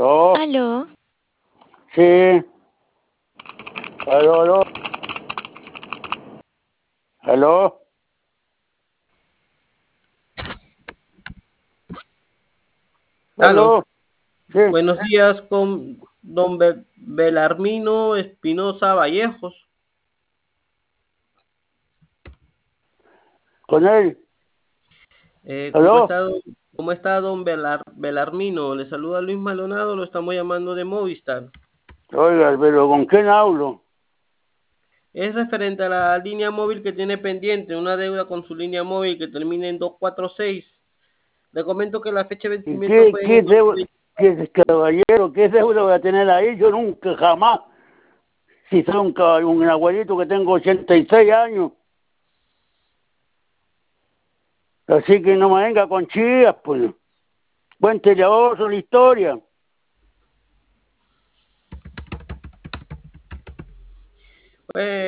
¿Aló? ¿Aló? Sí. ¿Aló? ¿Aló? Aló, ¿Aló? Sí. buenos días con don Belarmino Espinosa Vallejos. ¿Con él? ¿Cómo ¿Aló? está, cómo está don Belarmino? Le saluda Luis Maldonado, lo estamos llamando de Movistar. Oiga, pero ¿con quién hablo? Es referente a la línea móvil que tiene pendiente, una deuda con su línea móvil que termina en 246. Le comento que la fecha de ¿Y vencimiento fue en el 2020. caballero, qué deuda voy a tener ahí? Yo nunca, jamás. Si soy un abuelito que tengo 86 años. Así que no me venga con chías, pues. Cuéntele a otro la historia. Pues,